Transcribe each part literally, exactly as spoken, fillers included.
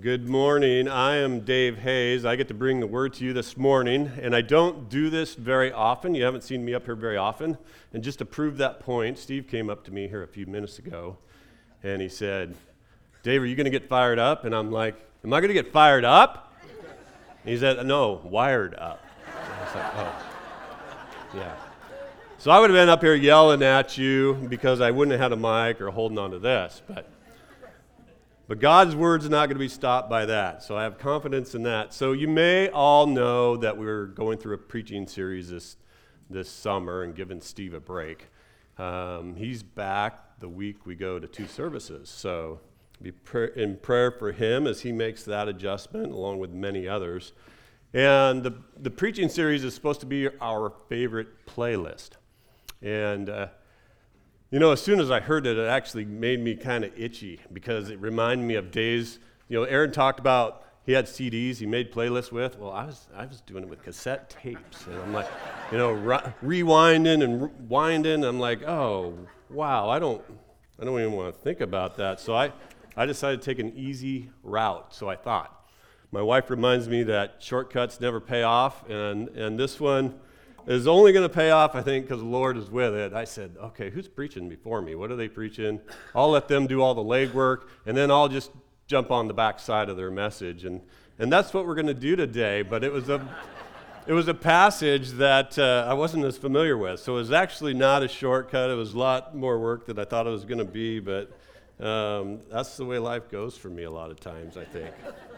Good morning. I am Dave Hayes. I get to bring the word to you this morning, and I don't do this very often. You haven't seen me up here very often. And just to prove that point, Steve came up to me here a few minutes ago, and he said, Dave, are you going to get fired up? And I'm like, am I going to get fired up? And he said, no, wired up. And I was like, oh, yeah. So I would have been up here yelling at you because I wouldn't have had a mic or holding on to this, but But God's word's not going to be stopped by that, so I have confidence in that. So you may all know that we're going through a preaching series this this summer and giving Steve a break. Um, he's back the week we go to two services, so be pr- in prayer for him as he makes that adjustment, along with many others. And the, the preaching series is supposed to be our favorite playlist. And uh, You know, as soon as I heard it, it actually made me kind of itchy because it reminded me of days, you know, Aaron talked about he had C Ds he made playlists with. Well, I was I was doing it with cassette tapes. And I'm like, you know, re- rewinding and re- winding. I'm like, oh, wow, I don't I don't even want to think about that. So I, I decided to take an easy route, so I thought. My wife reminds me that shortcuts never pay off, and, and this one is only going to pay off, I think, because the Lord is with it. I said, okay, who's preaching before me? What are they preaching? I'll let them do all the legwork, and then I'll just jump on the back side of their message. And and that's what we're going to do today. But it was a it was a passage that uh, I wasn't as familiar with. So it was actually not a shortcut. It was a lot more work than I thought it was going to be. But um, that's the way life goes for me a lot of times, I think.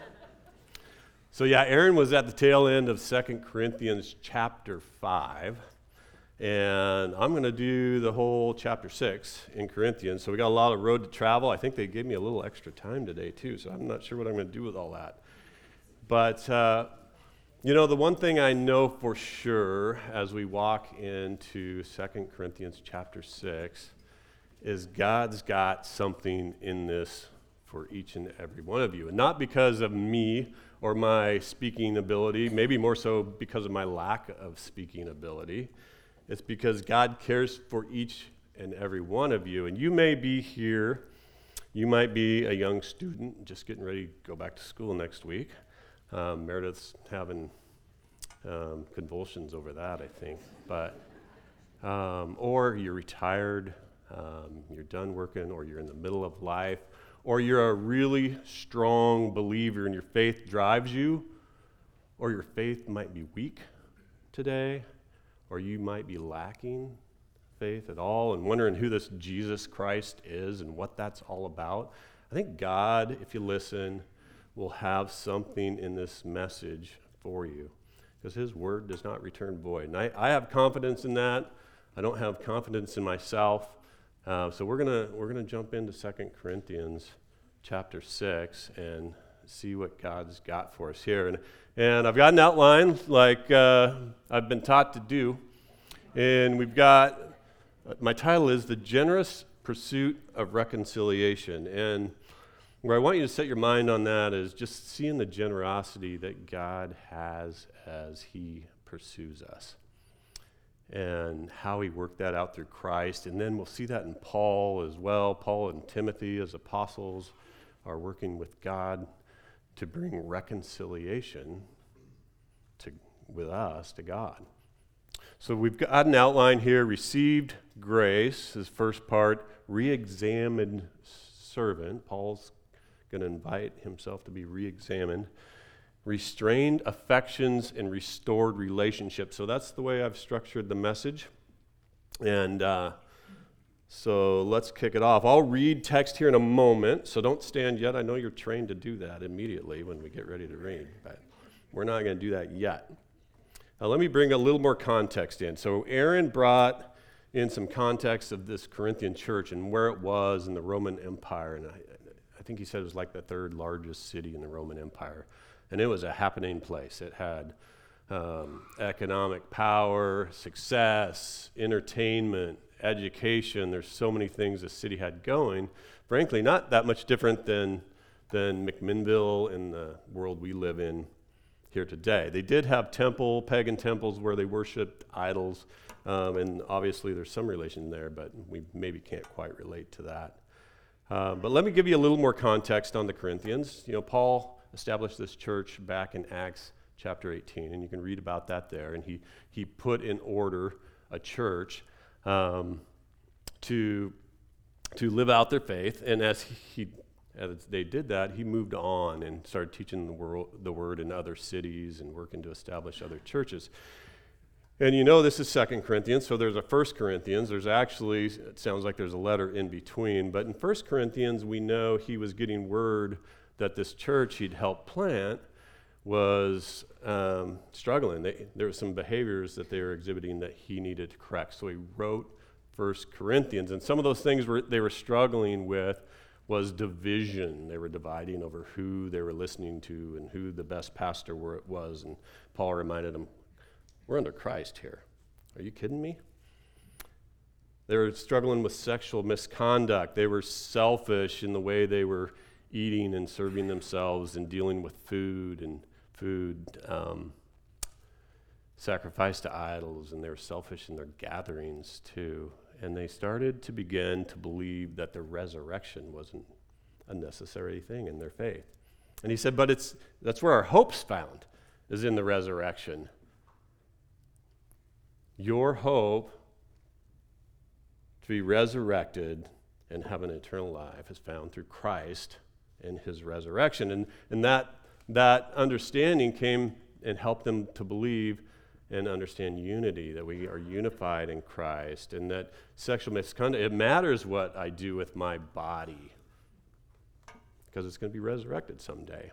So yeah, Aaron was at the tail end of Second Corinthians chapter five, and I'm going to do the whole chapter six in Corinthians. So we got a lot of road to travel. I think they gave me a little extra time today too, so I'm not sure what I'm going to do with all that. But, uh, you know, the one thing I know for sure as we walk into Second Corinthians chapter six is God's got something in this for each and every one of you. And not because of me or my speaking ability, maybe more so because of my lack of speaking ability. It's because God cares for each and every one of you. And you may be here, you might be a young student just getting ready to go back to school next week. Um, Meredith's having um, convulsions over that, I think. But um, or you're retired, um, you're done working, or you're in the middle of life, or you're a really strong believer and your faith drives you, or your faith might be weak today, or you might be lacking faith at all and wondering who this Jesus Christ is and what that's all about. I think God, if you listen, will have something in this message for you because his word does not return void. And I, I have confidence in that. I don't have confidence in myself. Uh, so we're gonna we're gonna jump into Second Corinthians chapter six and see what God's got for us here. And and I've got an outline like uh, I've been taught to do. And we've got, my title is The Generous Pursuit of Reconciliation. And where I want you to set your mind on that is just seeing the generosity that God has as he pursues us, and how he worked that out through Christ. And then we'll see that in Paul as well. Paul and Timothy as apostles are working with God to bring reconciliation to with us to God. So we've got an outline here: received grace, his first part, re-examined servant. Paul's going to invite himself to be re-examined. Restrained affections and restored relationships. So that's the way I've structured the message. And uh, so let's kick it off. I'll read text here in a moment, so don't stand yet. I know you're trained to do that immediately when we get ready to read, but we're not going to do that yet. Now let me bring a little more context in. So Aaron brought in some context of this Corinthian church and where it was in the Roman Empire. And I, I think he said it was like the third largest city in the Roman Empire. And it was a happening place. It had um, economic power, success, entertainment, education. There's so many things the city had going. Frankly, not that much different than, than McMinnville in the world we live in here today. They did have temple, pagan temples where they worshiped idols. Um, and obviously there's some relation there, but we maybe can't quite relate to that. Uh, but let me give you a little more context on the Corinthians. You know, Paul established this church back in Acts chapter eighteen, and you can read about that there. And he, he put in order a church um, to, to live out their faith, and as he as they did that, he moved on and started teaching the, world, the word in other cities and working to establish other churches. And you know this is Second Corinthians, so there's a First Corinthians. There's actually, it sounds like there's a letter in between, but in First Corinthians we know he was getting word that this church he'd helped plant was um, struggling. They, there were some behaviors that they were exhibiting that he needed to correct. So he wrote First Corinthians, and some of those things were, they were struggling with was division. They were dividing over who they were listening to and who the best pastor were, was, and Paul reminded them, we're under Christ here. Are you kidding me? They were struggling with sexual misconduct. They were selfish in the way they were eating and serving themselves and dealing with food and food um, sacrificed to idols, and they were selfish in their gatherings too. And they started to begin to believe that the resurrection wasn't a necessary thing in their faith. And he said, but it's that's where our hope's found, is in the resurrection. Your hope to be resurrected and have an eternal life is found through Christ and his resurrection. And, and that, that understanding came and helped them to believe and understand unity, that we are unified in Christ, and that sexual misconduct, it matters what I do with my body because it's going to be resurrected someday.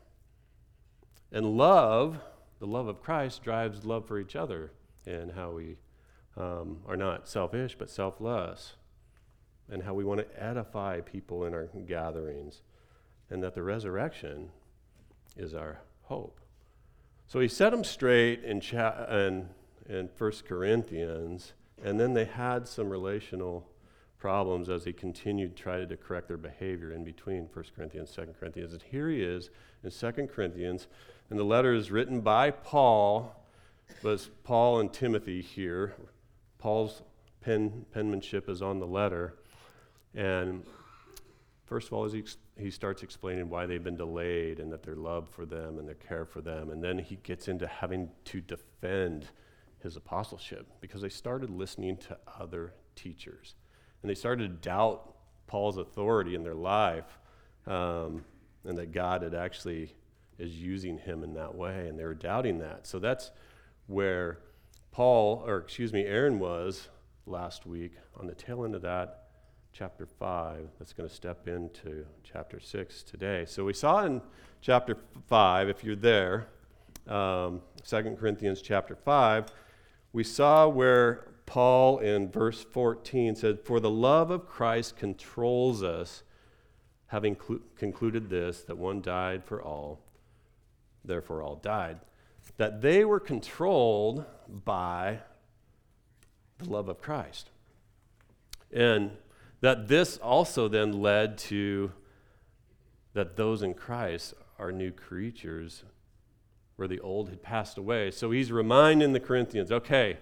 And love, the love of Christ, drives love for each other and how we um, are not selfish but selfless, and how we want to edify people in our gatherings, and that the resurrection is our hope. So he set them straight in, cha- in, in First Corinthians, and then they had some relational problems as he continued to try to correct their behavior in between First Corinthians, Second Corinthians. And here he is in Second Corinthians, and the letter is written by Paul, but it's Paul and Timothy here. Paul's pen, penmanship is on the letter, and first of all, as he, he starts explaining why they've been delayed and that their love for them and their care for them. And then he gets into having to defend his apostleship because they started listening to other teachers. And they started to doubt Paul's authority in their life, um, and that God had actually is using him in that way. And they were doubting that. So that's where Paul, or excuse me, Aaron was last week on the tail end of that. Chapter five, that's going to step into chapter six today. So we saw in chapter five, if you're there, um, Second Corinthians chapter five, we saw where Paul in verse fourteen said, for the love of Christ controls us, having clu- concluded this, that one died for all, therefore all died. That they were controlled by the love of Christ. And that this also then led to that those in Christ are new creatures where the old had passed away. So he's reminding the Corinthians, okay,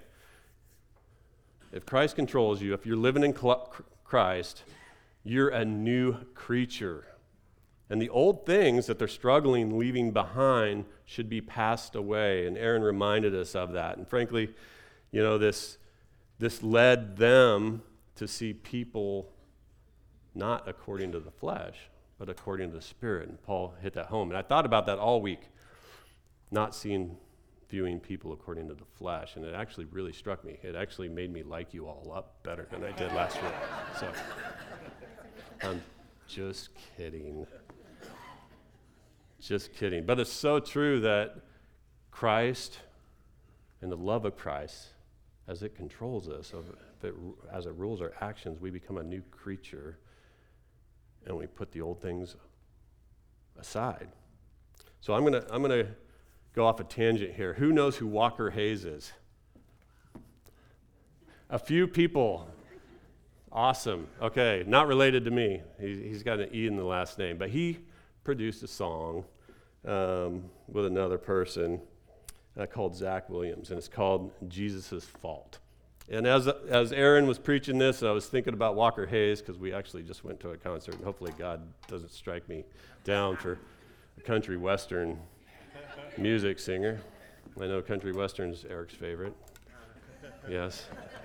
if Christ controls you, if you're living in Christ, you're a new creature. And the old things that they're struggling leaving behind should be passed away. And Aaron reminded us of that. And frankly, you know, this, this led them to see people not according to the flesh, but according to the Spirit. And Paul hit that home. And I thought about that all week, not seeing, viewing people according to the flesh. And it actually really struck me. It actually made me like you all up better than I did last week. So I'm just kidding. Just kidding. But it's so true that Christ and the love of Christ, as it controls us, if it, as it rules our actions, we become a new creature and we put the old things aside. So I'm gonna I'm gonna go off a tangent here. Who knows who Walker Hayes is? A few people. Awesome. Okay, not related to me. He, he's got an E in the last name, but he produced a song um, with another person uh, called Zach Williams, and it's called Jesus' Fault. And as as Aaron was preaching this, I was thinking about Walker Hayes because we actually just went to a concert, and hopefully God doesn't strike me down for a country western music singer. I know country western's Eric's favorite. Yes.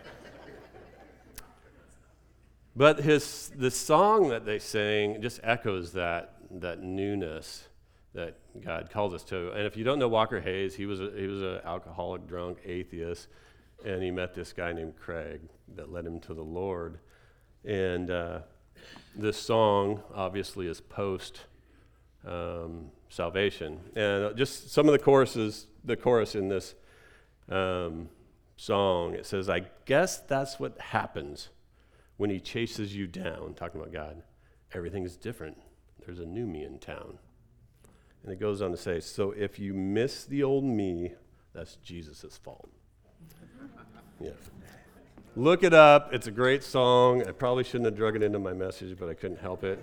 But his the song that they sang just echoes that that newness that God calls us to. And if you don't know Walker Hayes, he was a, he was an alcoholic, drunk, atheist, and he met this guy named Craig that led him to the Lord. And uh, this song obviously is post um, salvation, and just some of the choruses, the chorus in this um, song, it says, "I guess that's what happens when he chases you down," talking about God. "Everything is different. There's a new me in town." And it goes on to say, "So if you miss the old me, that's Jesus' fault." Yeah. Look it up. It's a great song. I probably shouldn't have drug it into my message, but I couldn't help it.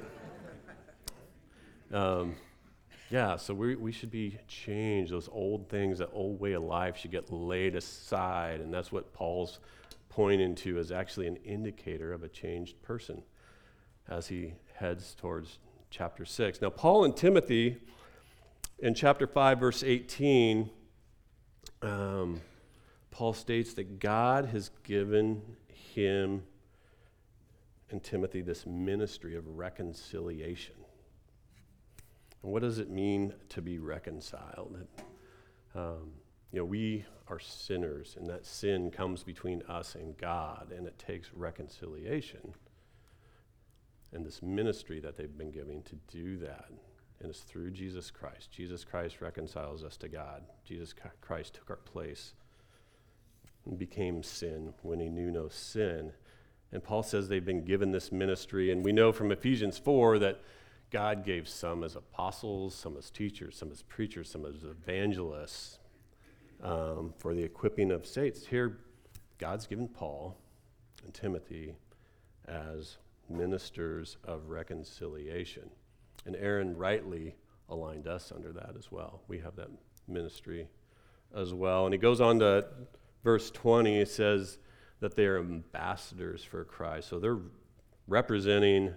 Um, yeah, so we we should be changed. Those old things, that old way of life should get laid aside, and that's what Paul's pointing to as actually an indicator of a changed person as he heads towards chapter six. Now, Paul and Timothy, in chapter five, verse eighteen, um, Paul states that God has given him and Timothy this ministry of reconciliation. And what does it mean to be reconciled? Um, you know, we are sinners, and that sin comes between us and God, and it takes reconciliation. And this ministry that they've been giving to do that, and it's through Jesus Christ. Jesus Christ reconciles us to God. Jesus Christ took our place and became sin when he knew no sin. And Paul says they've been given this ministry, and we know from Ephesians four that God gave some as apostles, some as teachers, some as preachers, some as evangelists um, for the equipping of saints. Here, God's given Paul and Timothy as ministers of reconciliation. And Aaron rightly aligned us under that as well. We have that ministry as well. And he goes on to verse twenty, it says that they are ambassadors for Christ. So they're representing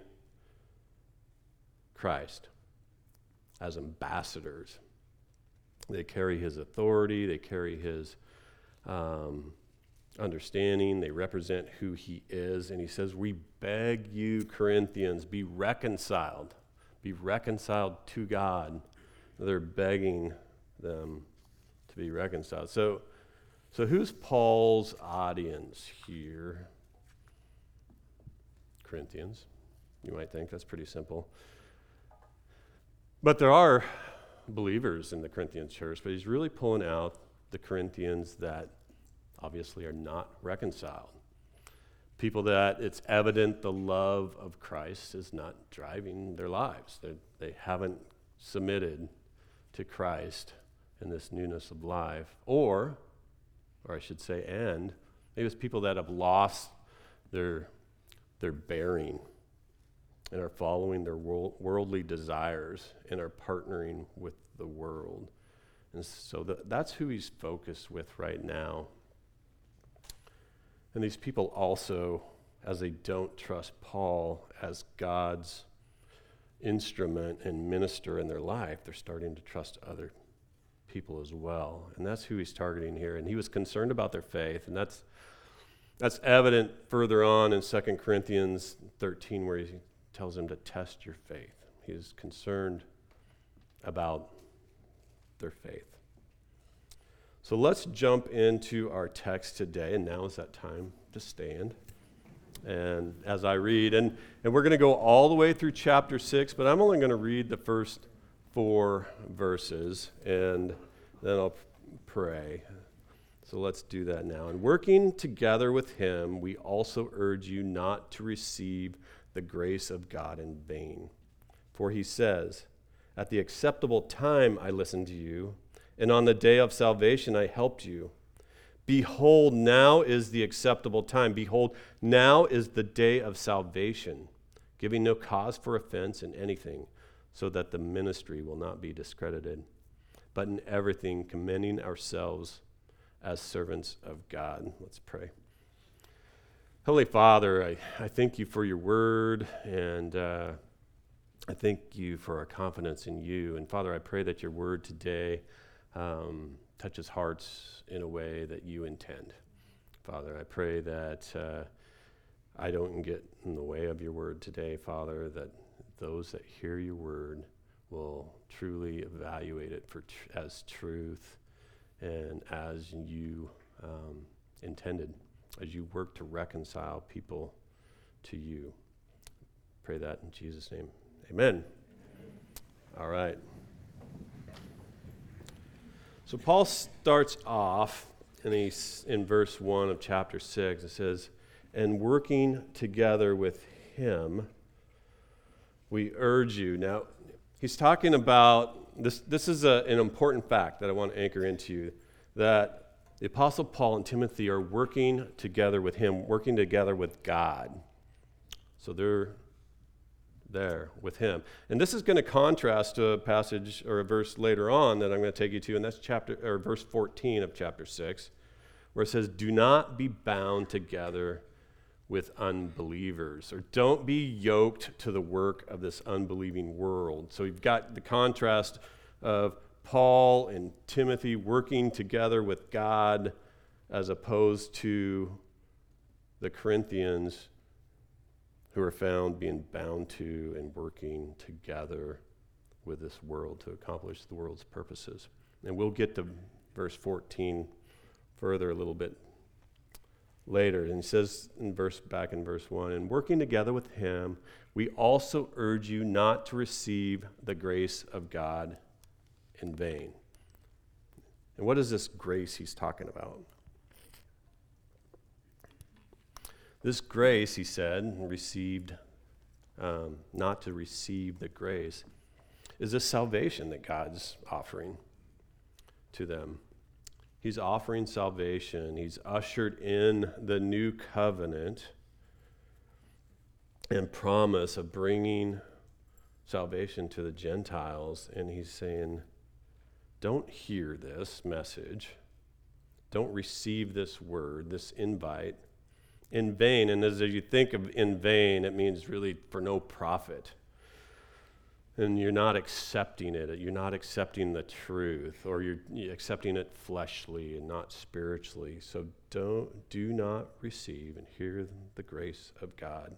Christ as ambassadors. They carry his authority, they carry his um, understanding, they represent who he is. And he says, "We beg you, Corinthians, be reconciled. Be reconciled to God." They're begging them to be reconciled. So, so who's Paul's audience here? Corinthians. You might think that's pretty simple. But there are believers in the Corinthian church, but he's really pulling out the Corinthians that obviously are not reconciled. People that it's evident the love of Christ is not driving their lives. They're, they haven't submitted to Christ in this newness of life. Or, or I should say, and, maybe it's people that have lost their, their bearing and are following their world, worldly desires and are partnering with the world. And so the, that's who he's focused with right now. And these people also, as they don't trust Paul as God's instrument and minister in their life, they're starting to trust other people as well. And that's who he's targeting here. And he was concerned about their faith, and that's that's evident further on in Second Corinthians thirteen, where he tells them to test your faith. He is concerned about their faith. So let's jump into our text today, and now is that time to stand. And as I read, and, and we're going to go all the way through chapter six, but I'm only going to read the first four verses, and then I'll pray. So let's do that now. "And working together with him, we also urge you not to receive the grace of God in vain. For he says, 'At the acceptable time I listened to you, and on the day of salvation I helped you. Behold, now is the acceptable time. Behold, now is the day of salvation, giving no cause for offense in anything, so that the ministry will not be discredited, but in everything commending ourselves as servants of God.'" Let's pray. Holy Father, I, I thank you for your word, and uh, I thank you for our confidence in you. And Father, I pray that your word today um, touches hearts in a way that you intend. Father, I pray that uh, I don't get in the way of your word today, Father, that those that hear your word will truly evaluate it for tr- as truth and as you um, intended, as you work to reconcile people to you. Pray that in Jesus' name. Amen. All right. So Paul starts off, and he's in verse one of chapter six. It says, "And working together with him, we urge you." Now, he's talking about this. This is a, an important fact that I want to anchor into you, that the Apostle Paul and Timothy are working together with him, working together with God. So they're there with him. And this is going to contrast to a passage or a verse later on that I'm going to take you to, and that's chapter or verse fourteen of chapter six, where it says, "Do not be bound together with unbelievers," or don't be yoked to the work of this unbelieving world. So you've got the contrast of Paul and Timothy working together with God as opposed to the Corinthians who are found being bound to and working together with this world to accomplish the world's purposes. And we'll get to verse fourteen further a little bit later. And he says in verse back in verse one, "And working together with him, we also urge you not to receive the grace of God in vain." And what is this grace he's talking about? This grace, he said, received, um, not to receive the grace, is a salvation that God's offering to them. He's offering salvation. He's ushered in the new covenant and promise of bringing salvation to the Gentiles. And he's saying, don't hear this message. Don't receive this word, this invite, in vain. And as you think of in vain, it means really for no profit. And you're not accepting it. You're not accepting the truth, or you're accepting it fleshly and not spiritually. So don't, do not receive and hear the grace of God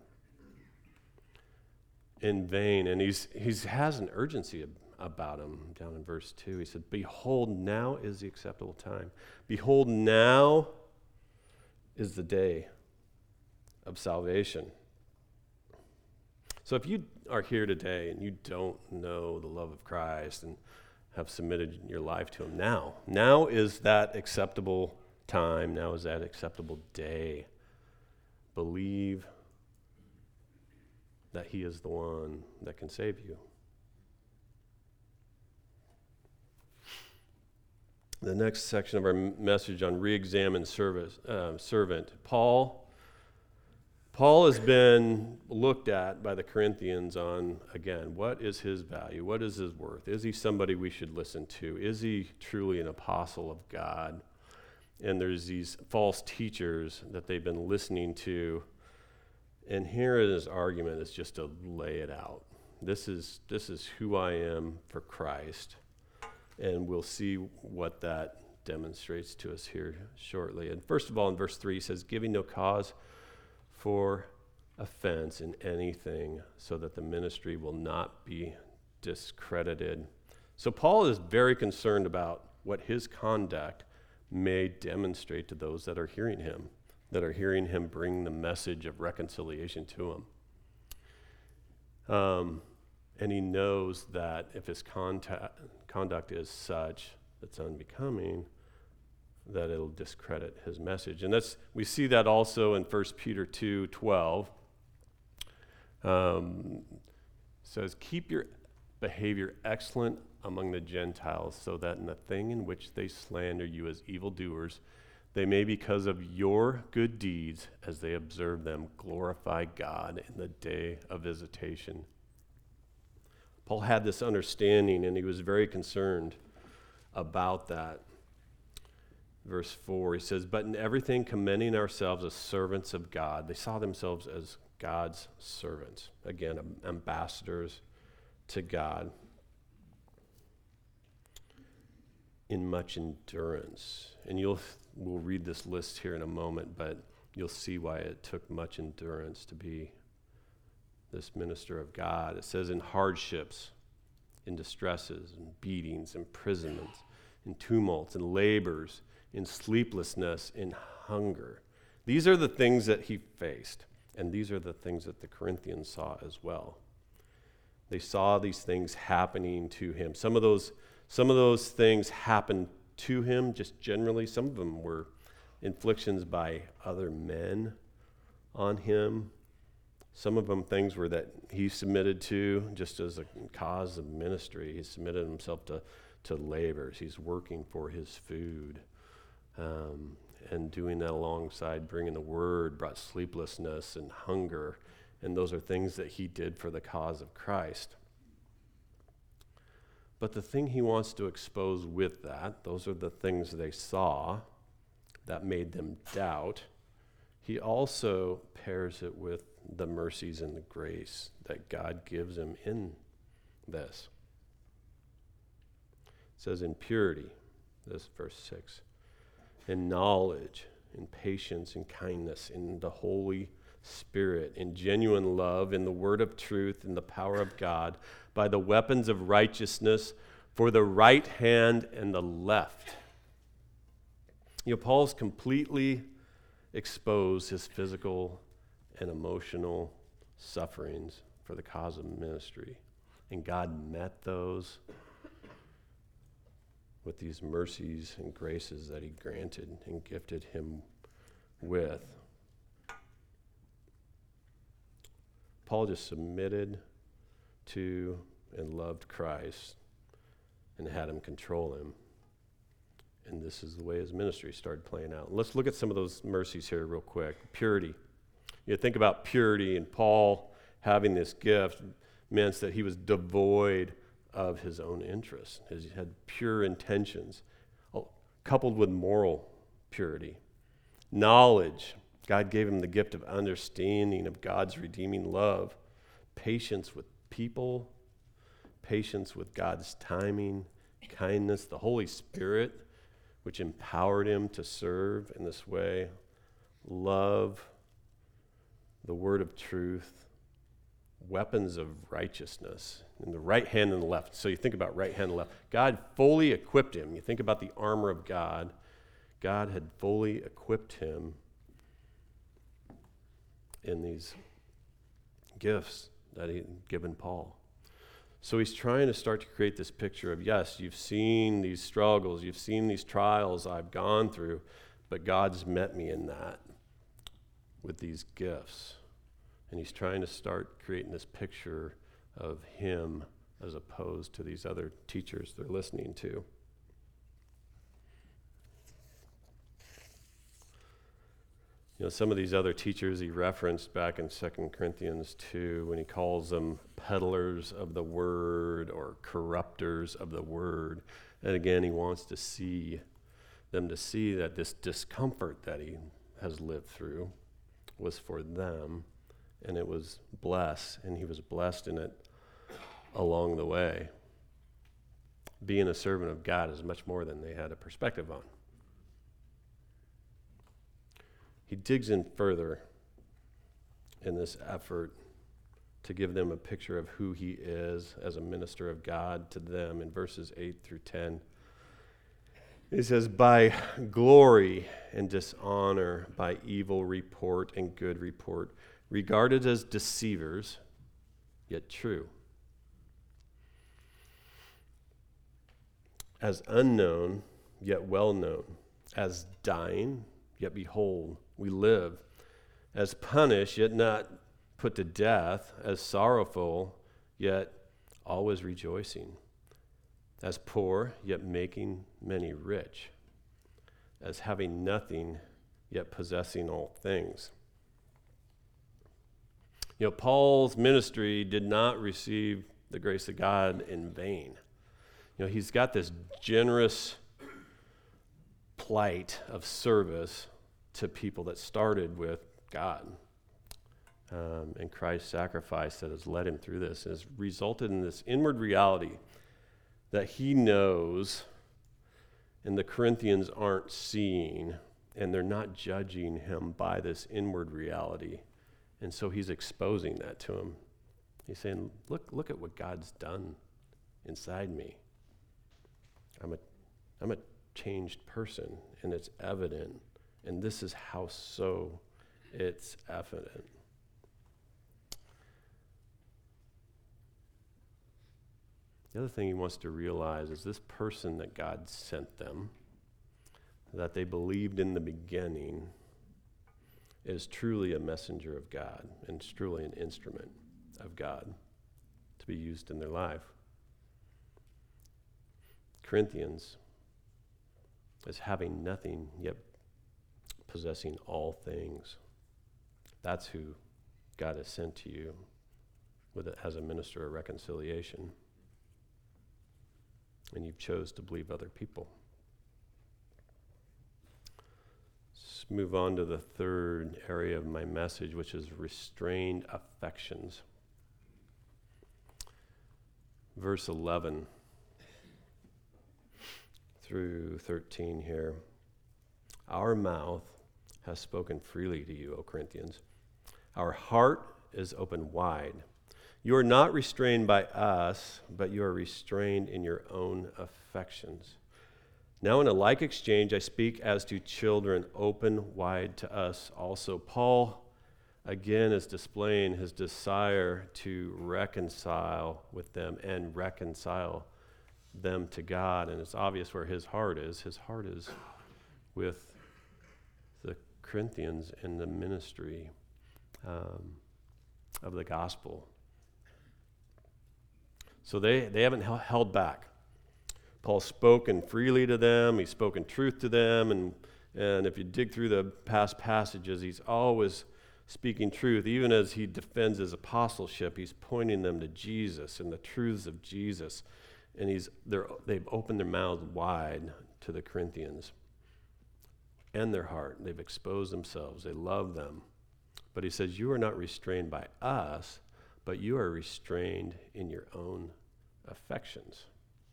in vain. And he's he's has an urgency about him down in verse two. He said, "Behold, now is the acceptable time. Behold, now is the day of salvation." So if you are here today and you don't know the love of Christ and have submitted your life to him, now, now is that acceptable time. Now is that acceptable day. Believe that he is the one that can save you. The next section of our message on re-examined service, uh, servant, Paul Paul has been looked at by the Corinthians on, again, what is his value? What is his worth? Is he somebody we should listen to? Is he truly an apostle of God? And there's these false teachers that they've been listening to. And here in his argument is just to lay it out. This is, this is who I am for Christ. And we'll see what that demonstrates to us here shortly. And first of all, in verse three, he says, "Giving no cause for offense in anything, so that the ministry will not be discredited." So Paul is very concerned about what his conduct may demonstrate to those that are hearing him, that are hearing him bring the message of reconciliation to them. Um, and he knows that if his contact, conduct is such that's unbecoming, that it'll discredit his message. And that's we see that also in First Peter two twelve. Um, says, "Keep your behavior excellent among the Gentiles, so that in the thing in which they slander you as evildoers, they may, because of your good deeds, as they observe them, glorify God in the day of visitation." Paul had this understanding, and he was very concerned about that. Verse four, he says, "But in everything commending ourselves as servants of God." They saw themselves as God's servants. Again, ambassadors to God in much endurance. And you'll we'll read this list here in a moment, but you'll see why it took much endurance to be this minister of God. It says in hardships, in distresses, in beatings, imprisonments, in tumults, in labors, in sleeplessness, in hunger. These are the things that he faced, and these are the things that the Corinthians saw as well. They saw these things happening to him. Some of those, some of those things happened to him just generally. Some of them were inflictions by other men on him. Some of them things were that he submitted to just as a cause of ministry. He submitted himself to, to labors. He's working for his food. Um, and doing that alongside bringing the word brought sleeplessness and hunger. And those are things that he did for the cause of Christ. But the thing he wants to expose with that, those are the things they saw that made them doubt. He also pairs it with the mercies and the grace that God gives him in this. It says in purity, this verse six, in knowledge, in patience, in kindness, in the Holy Spirit, in genuine love, in the word of truth, in the power of God, by the weapons of righteousness for the right hand and the left. You know, Paul's completely exposed his physical and emotional sufferings for the cause of ministry. And God met those with these mercies and graces that he granted and gifted him with. Paul just submitted to and loved Christ and had him control him. And this is the way his ministry started playing out. Let's look at some of those mercies here real quick. Purity. You think about purity, and Paul having this gift meant that he was devoid of his own interests. He had pure intentions, coupled with moral purity. Knowledge. God gave him the gift of understanding of God's redeeming love. Patience with people. Patience with God's timing. Kindness. The Holy Spirit, which empowered him to serve in this way. Love. The word of truth. Weapons of righteousness in the right hand and the left. So you think about right hand and left. God fully equipped him. You think about the armor of God. God had fully equipped him in these gifts that he had given Paul. So he's trying to start to create this picture of, yes, you've seen these struggles, you've seen these trials I've gone through, but God's met me in that with these gifts. And he's trying to start creating this picture of him as opposed to these other teachers they're listening to. You know, some of these other teachers he referenced back in Second Corinthians two when he calls them peddlers of the word or corrupters of the word. And again, he wants to see them to see that this discomfort that he has lived through was for them. And it was blessed, and he was blessed in it along the way. Being a servant of God is much more than they had a perspective on. He digs in further in this effort to give them a picture of who he is as a minister of God to them in verses eight through ten. He says, by glory and dishonor, by evil report and good report, regarded as deceivers, yet true. As unknown, yet well known. As dying, yet behold, we live. As punished, yet not put to death. As sorrowful, yet always rejoicing. As poor, yet making many rich. As having nothing, yet possessing all things. You know, Paul's ministry did not receive the grace of God in vain. You know, he's got this generous plight of service to people that started with God. um, and Christ's sacrifice that has led him through this has resulted in this inward reality that he knows and the Corinthians aren't seeing, and they're not judging him by this inward reality. And so he's exposing that to him. He's saying, look, look at what God's done inside me. I'm a, I'm a changed person, and it's evident. And this is how so it's evident. The other thing he wants to realize is this person that God sent them, that they believed in the beginning, is truly a messenger of God and is truly an instrument of God to be used in their life. Corinthians is having nothing yet possessing all things. That's who God has sent to you with it as a minister of reconciliation. And you've chose to believe other people. Let's move on to the third area of my message, which is restrained affections. Verse eleven through thirteen here. Our mouth has spoken freely to you, O Corinthians. Our heart is open wide. You are not restrained by us, but you are restrained in your own affections. Now in a like exchange, I speak as to children, open wide to us also. Paul, again, is displaying his desire to reconcile with them and reconcile them to God. And it's obvious where his heart is. His heart is with the Corinthians in the ministry um, of the gospel. So they, they haven't held back. Paul's spoken freely to them. He's spoken truth to them. And, and if you dig through the past passages, he's always speaking truth. Even as he defends his apostleship, he's pointing them to Jesus and the truths of Jesus. And he's they're, they've opened their mouths wide to the Corinthians and their heart. They've exposed themselves. They love them. But he says, you are not restrained by us, but you are restrained in your own affections.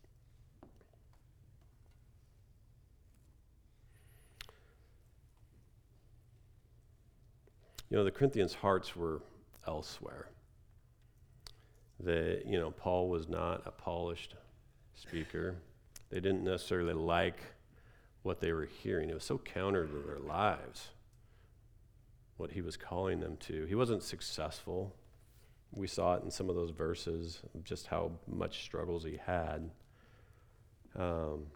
You know, the Corinthians' hearts were elsewhere. They, you know, Paul was not a polished speaker. They didn't necessarily like what they were hearing. It was so counter to their lives, what he was calling them to. He wasn't successful. We saw it in some of those verses, just how much struggles he had. Um,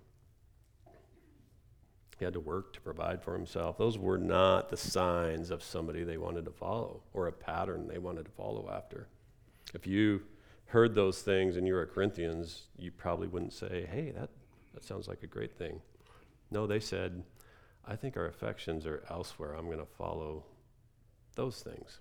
he had to work to provide for himself. Those were not the signs of somebody they wanted to follow or a pattern they wanted to follow after. If you heard those things and you were a Corinthians, you probably wouldn't say, hey, that, that sounds like a great thing. No, they said, I think our affections are elsewhere. I'm going to follow those things.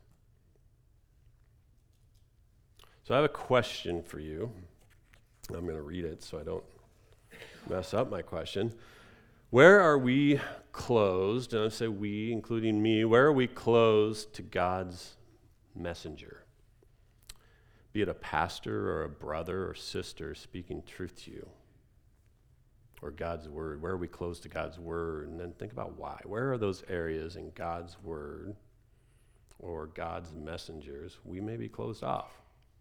So I have a question for you. I'm going to read it so I don't mess up my question. Where are we closed, and I say we, including me, where are we closed to God's messenger? Be it a pastor or a brother or sister speaking truth to you, or God's word. Where are we closed to God's word? And then think about why. Where are those areas in God's word or God's messengers we may be closed off?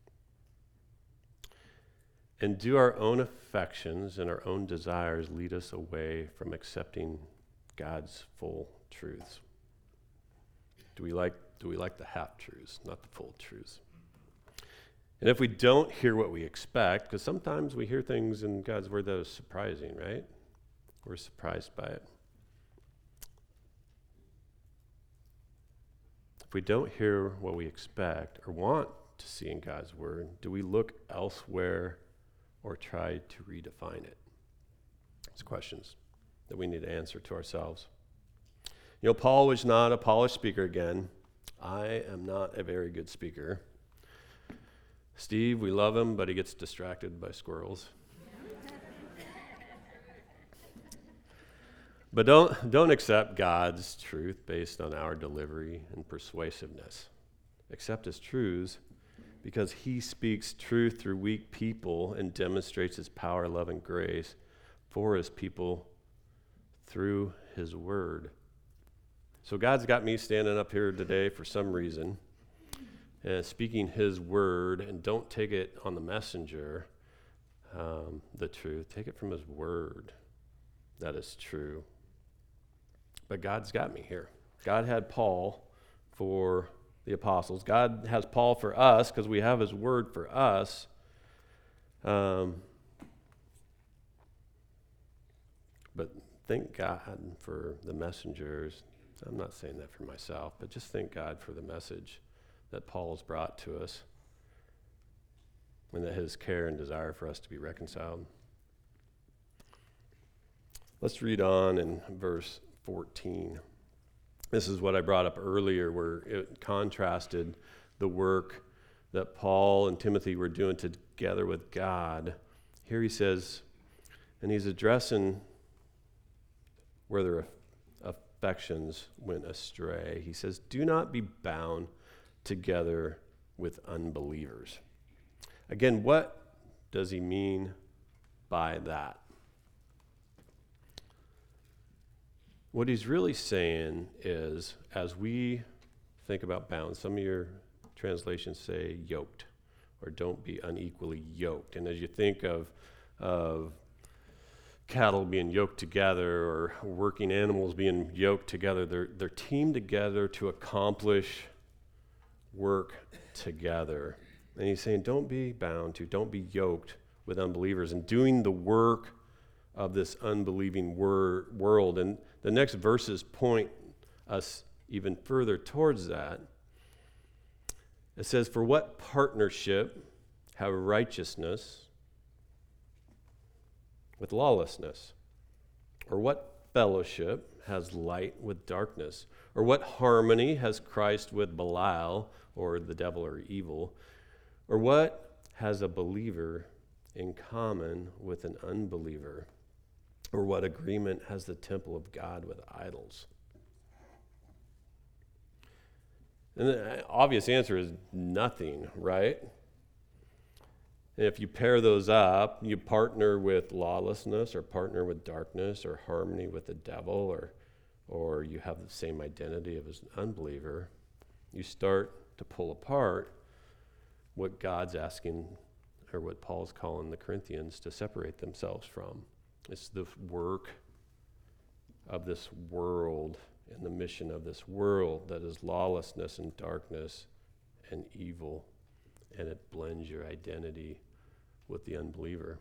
And do our own affections and our own desires lead us away from accepting God's full truths? Do we like do we like the half truths, not the full truths? And if we don't hear what we expect, because sometimes we hear things in God's word that is surprising, right? We're surprised by it. If we don't hear what we expect or want to see in God's word, do we look elsewhere or try to redefine it? It's questions that we need to answer to ourselves. You know, Paul was not a polished speaker again. I am not a very good speaker. Steve, we love him, but he gets distracted by squirrels. But don't, don't accept God's truth based on our delivery and persuasiveness. accept his truths because he speaks truth through weak people and demonstrates his power, love, and grace for his people through his word. So God's got me standing up here today for some reason and speaking his word, and don't take it on the messenger, um, the truth. Take it from his word. That is true. But God's got me here. God had Paul for the apostles. God has Paul for us because we have his word for us. Um, but thank God for the messengers. I'm not saying that for myself, but just thank God for the message that Paul has brought to us and that his care and desire for us to be reconciled. Let's read on in verse fourteen. This is what I brought up earlier, where it contrasted the work that Paul and Timothy were doing together with God. Here he says, and he's addressing where their affections went astray. He says, do not be bound together with unbelievers. Again, what does he mean by that? What he's really saying is, as we think about bound, some of your translations say yoked, or don't be unequally yoked. And as you think of, of cattle being yoked together, or working animals being yoked together, they're, they're teamed together to accomplish work together. And he's saying, don't be bound to, don't be yoked with unbelievers and doing the work of this unbelieving wor- world. And the next verses point us even further towards that. It says, for what partnership have righteousness with lawlessness? Or what fellowship has light with darkness? Or what harmony has Christ with Belial, or the devil or evil? Or what has a believer in common with an unbeliever? Or what agreement has the temple of God with idols? And the obvious answer is nothing, right? And if you pair those up, you partner with lawlessness, or partner with darkness, or harmony with the devil, or or you have the same identity of as an unbeliever, you start to pull apart what God's asking, or what Paul's calling the Corinthians to separate themselves from. It's the work of this world and the mission of this world that is lawlessness and darkness and evil, and it blends your identity with the unbeliever.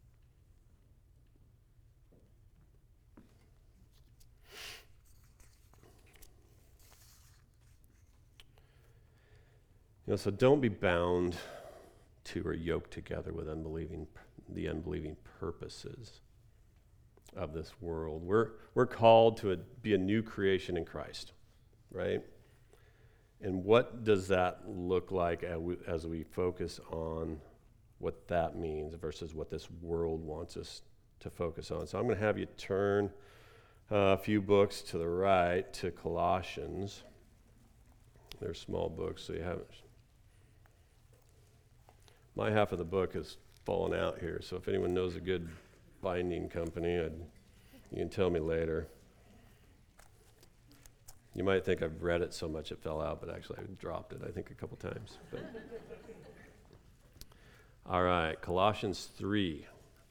You know, so don't be bound to or yoked together with unbelieving, the unbelieving purposes of this world. We're we're called to a, be a new creation in Christ, right? And what does that look like as we, as we focus on what that means versus what this world wants us to focus on? So I'm going to have you turn uh, a few books to the right to Colossians. They're small books, so you haven't. My half of the book has fallen out here, so if anyone knows a good binding company, I'd, you can tell me later. You might think I've read it so much it fell out, but actually I dropped it, I think, a couple times. But. All right, Colossians three.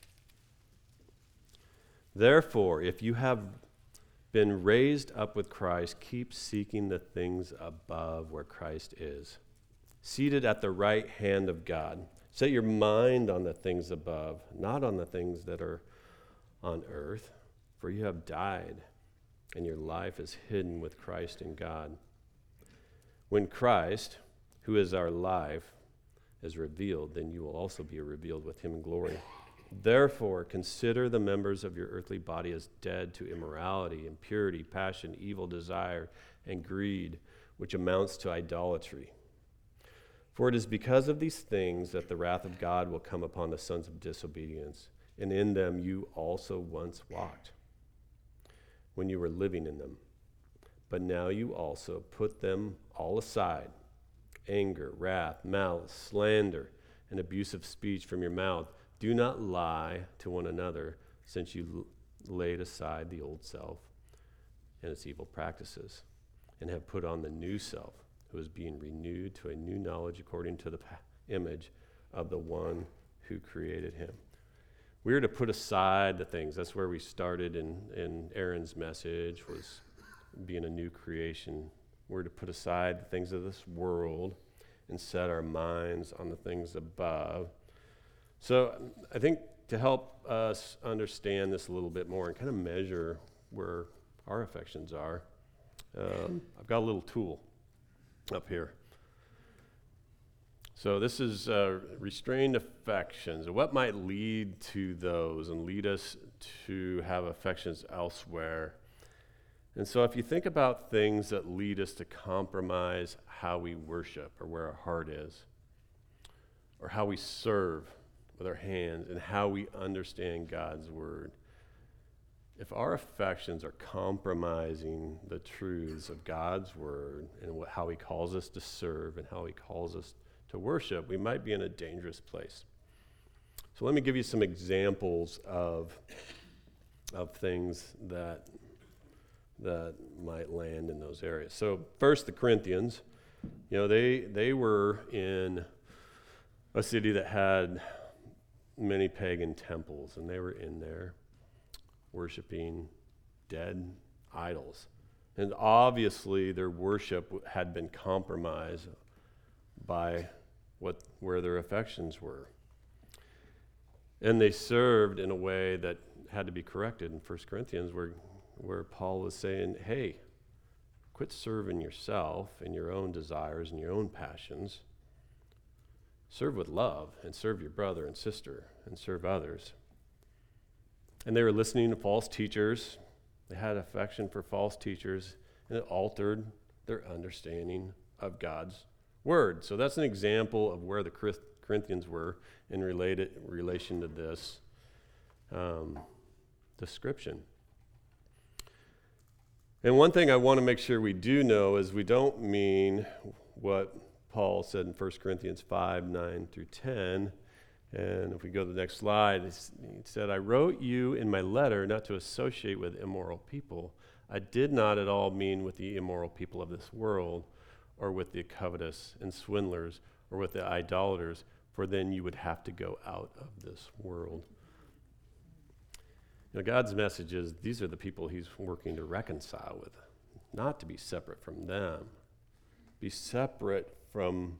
Therefore, if you have been raised up with Christ, keep seeking the things above where Christ is, seated at the right hand of God. Set your mind on the things above, not on the things that are on earth, for you have died, and your life is hidden with Christ in God. When Christ, who is our life, is revealed, then you will also be revealed with him in glory. Therefore, consider the members of your earthly body as dead to immorality, impurity, passion, evil desire, and greed, which amounts to idolatry. For it is because of these things that the wrath of God will come upon the sons of disobedience, and in them you also once walked, when you were living in them. But now you also put them all aside, anger, wrath, malice, slander, and abusive speech from your mouth. Do not lie to one another, since you l- laid aside the old self and its evil practices, and have put on the new self, who is being renewed to a new knowledge according to the pa- image of the one who created him. We are to put aside the things. That's where we started in, in Aaron's message, was being a new creation. We're to put aside the things of this world and set our minds on the things above. So I think to help us understand this a little bit more and kind of measure where our affections are, um, I've got a little tool up here. So this is uh, restrained affections. What might lead to those and lead us to have affections elsewhere? And so if you think about things that lead us to compromise how we worship or where our heart is, or how we serve with our hands and how we understand God's word, if our affections are compromising the truths of God's word and what, how he calls us to serve and how he calls us to worship, we might be in a dangerous place. So let me give you some examples of, of things that that might land in those areas. So first, the Corinthians, you know, they they were in a city that had many pagan temples, and they were in there worshiping dead idols. And obviously their worship had been compromised by what where their affections were. And they served in a way that had to be corrected in First Corinthians, where where Paul was saying, hey, quit serving yourself and your own desires and your own passions. Serve with love and serve your brother and sister and serve others. And they were listening to false teachers. They had affection for false teachers, and it altered their understanding of God's word. So that's an example of where the Corinthians were in related relation to this um, description. And one thing I want to make sure we do know is we don't mean what Paul said in First Corinthians five, nine through ten. And if we go to the next slide, he said, I wrote you in my letter not to associate with immoral people. I did not at all mean with the immoral people of this world, or with the covetous and swindlers, or with the idolaters, for then you would have to go out of this world. You know, God's message is these are the people he's working to reconcile with, not to be separate from them. Be separate from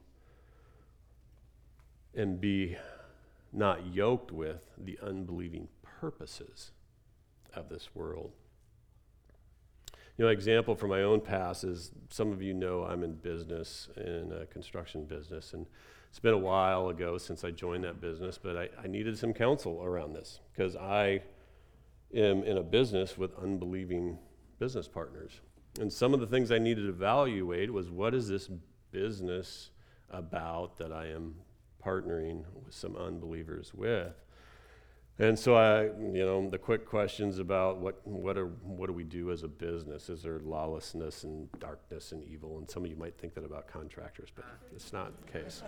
and be not yoked with the unbelieving purposes of this world. You know, example from my own past is, some of you know I'm in business, in a construction business, and it's been a while ago since I joined that business, but I, I needed some counsel around this because I am in a business with unbelieving business partners. And some of the things I needed to evaluate was, what is this business about that I am partnering with some unbelievers with? And so I, you know, the quick questions about what what are what do we do as a business? Is there lawlessness and darkness and evil? And some of you might think that about contractors, but it's not the case.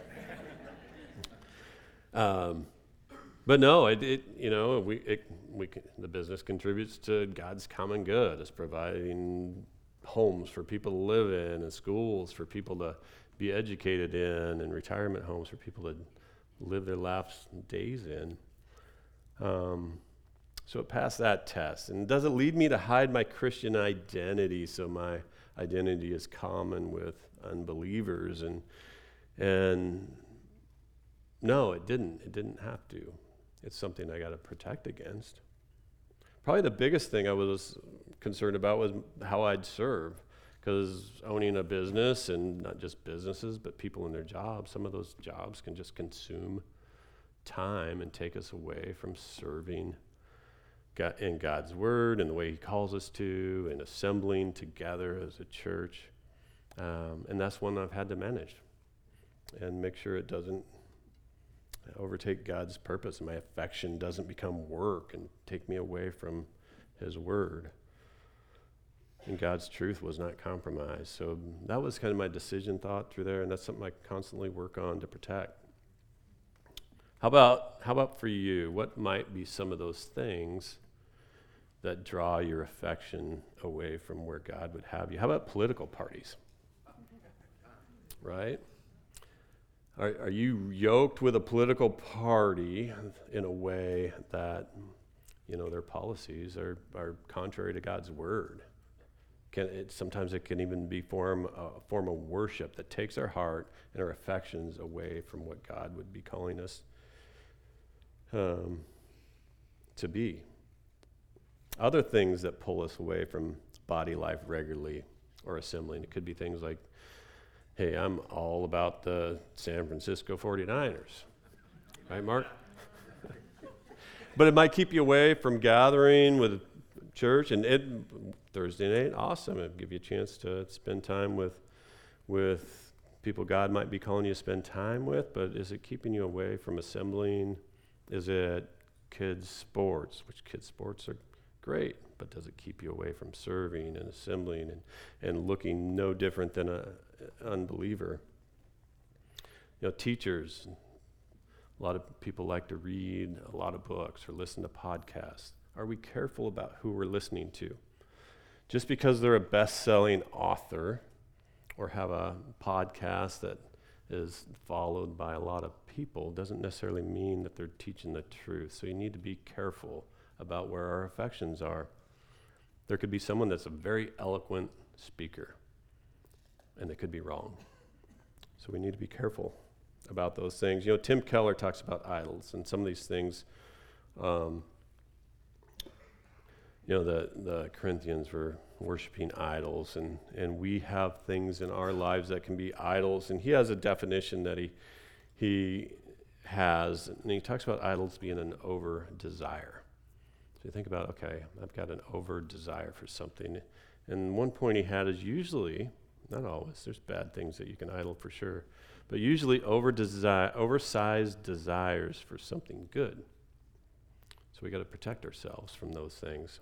um, but no, it, it you know we it, we can, the business contributes to God's common good. It's providing homes for people to live in, and schools for people to be educated in, and retirement homes for people to live their last days in. Um, so it passed that test. And does it lead me to hide my Christian identity so my identity is common with unbelievers? And and no, it didn't. It didn't have to. It's something I got to protect against. Probably the biggest thing I was concerned about was how I'd serve, because owning a business, and not just businesses, but people in their jobs, some of those jobs can just consume time and take us away from serving God in God's word and the way he calls us to, and assembling together as a church. Um, and that's one I've had to manage and make sure it doesn't overtake God's purpose, and my affection doesn't become work and take me away from his word. and God's truth was not compromised. So that was kind of my decision thought through there, and that's something I constantly work on to protect. How about how about for you? What might be some of those things that draw your affection away from where God would have you? How about political parties? Right? Are, are you yoked with a political party in a way that, you know, their policies are, are contrary to God's word? Can it, sometimes it can even be form a form of worship that takes our heart and our affections away from what God would be calling us um, to be. Other things that pull us away from body life regularly or assembling, it could be things like, hey, I'm all about the San Francisco forty-niners. Right, Mark? But it might keep you away from gathering with church, and it Thursday night, awesome. It'll give you a chance to spend time with with people God might be calling you to spend time with, but is it keeping you away from assembling? Is it kids' sports, which kids' sports are great, but does it keep you away from serving and assembling and, and looking no different than an unbeliever? You know, teachers, a lot of people like to read a lot of books or listen to podcasts. Are we careful about who we're listening to? Just because they're a best-selling author or have a podcast that is followed by a lot of people doesn't necessarily mean that they're teaching the truth. So you need to be careful about where our affections are. There could be someone that's a very eloquent speaker, and they could be wrong. So we need to be careful about those things. You know, Tim Keller talks about idols, and some of these things, um, you know, the, the Corinthians were worshiping idols, and, and we have things in our lives that can be idols, and he has a definition that he he has, and he talks about idols being an over-desire. So you think about, okay, I've got an over-desire for something, and one point he had is usually, not always, there's bad things that you can idol for sure, but usually over-desire, oversized desires for something good. So we got to protect ourselves from those things.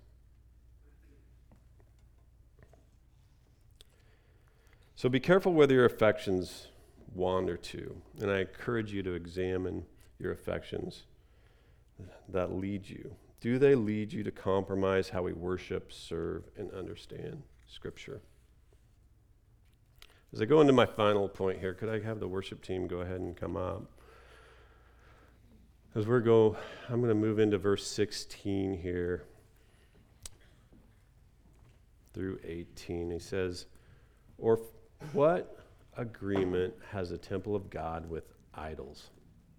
So be careful whether your affections wander to, and I encourage you to examine your affections that lead you. Do they lead you to compromise how we worship, serve, and understand Scripture? As I go into my final point here, could I have the worship team go ahead and come up? As we're go, I'm going to move into verse sixteen here through eighteen. He says, or what agreement has the temple of God with idols?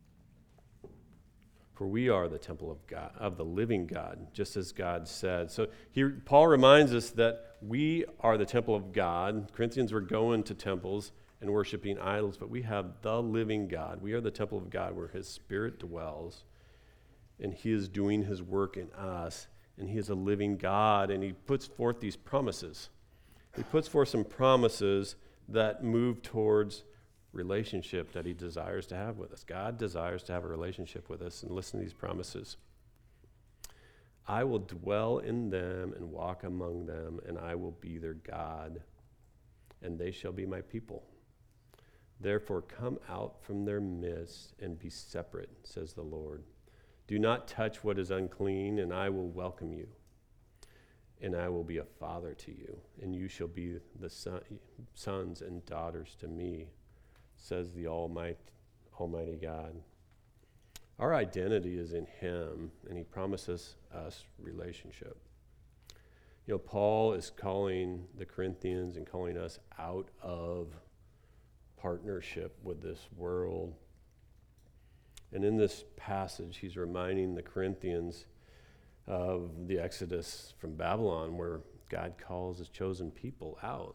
For we are the temple of God, of the living God, just as God said. So here, Paul reminds us that we are the temple of God. Corinthians were going to temples and worshiping idols, but we have the living God. We are the temple of God where his Spirit dwells, and he is doing his work in us, and he is a living God, and he puts forth these promises. He puts forth some promises that move towards relationship that he desires to have with us. God desires to have a relationship with us, and listen to these promises. I will dwell in them and walk among them, and I will be their God, and they shall be my people. Therefore come out from their midst and be separate, says the Lord. Do not touch what is unclean, and I will welcome you. And I will be a father to you, and you shall be the son, sons and daughters to me, says the Almighty, Almighty God. Our identity is in him, and he promises us relationship. You know, Paul is calling the Corinthians and calling us out of partnership with this world. And in this passage, he's reminding the Corinthians of the Exodus from Babylon, where God calls his chosen people out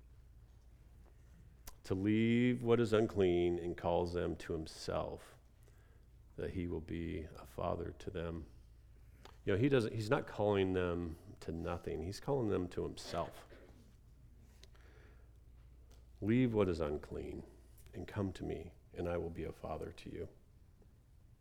to leave what is unclean and calls them to himself, that he will be a father to them. You know, he doesn't, he's not calling them to nothing. He's calling them to himself. Leave what is unclean and come to me, and I will be a father to you.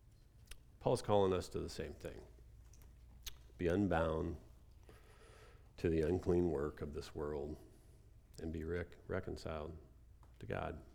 Paul's calling us to the same thing. Be unbound to the unclean work of this world and be rec- reconciled to God.